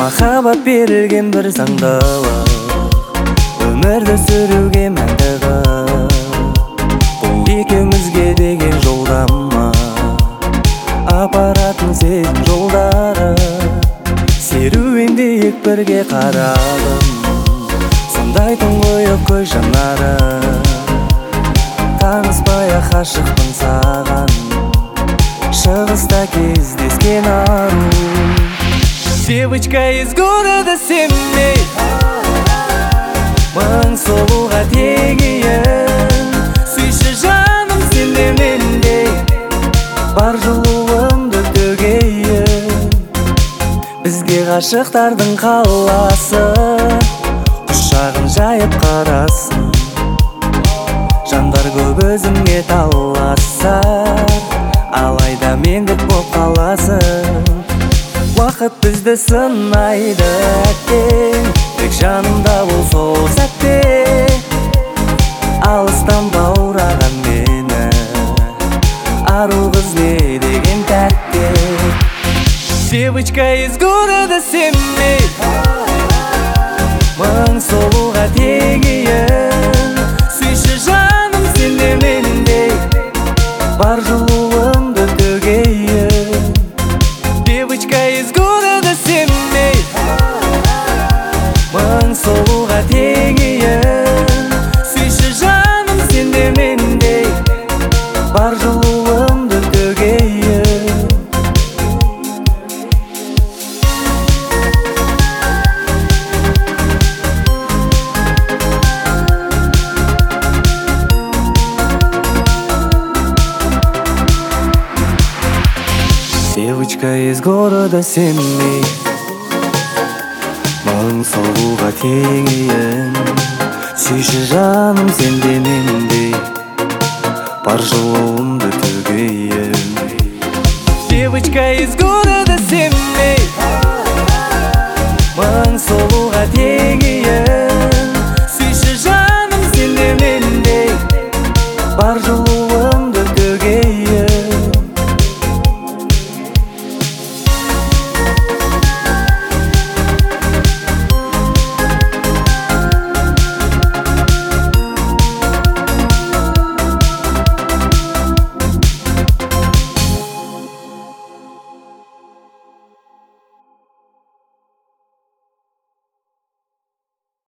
махаббат берілген бір заңдылық, өмірді сүруге мәңгі. Бұл екеумізге деген жолдама, апаратын сезім жолдары. Серуендейік бірге қарадым, сондай тұңғиық көз жанары. Таныспай-ақ ғашықпын саған, шығыста кездескен ару. Девочка из города Семей, мың сұлуға теңейін. Сүйші жаным сен де мендей, бар жылуымды төгейін. Бізге ғашықтардың қаласы, құшағын жайып қарасын. Жандар көп өзіңе таласар, алайда мен деп боп қаласың. Уақыт бізді сынайды әттең, тек жанымда бол сол сәтте. Алыстан баураған мені, ару қыз не деген тәтті. Девочка из города Семей, мың сұлуға теңейін. Сүйші жаным сен де мендей, бар жылуымды төгейін. Девочка из города Семей, мың сұлуға теңейін. Сүйші жаным сен де мендей, бар жылуымды төгейін. Девочка из города Семей, мың сұлуға теңейін. Сүйші жаным сен де мендей, бар жылуымды төгейін. Девочка из города Семей,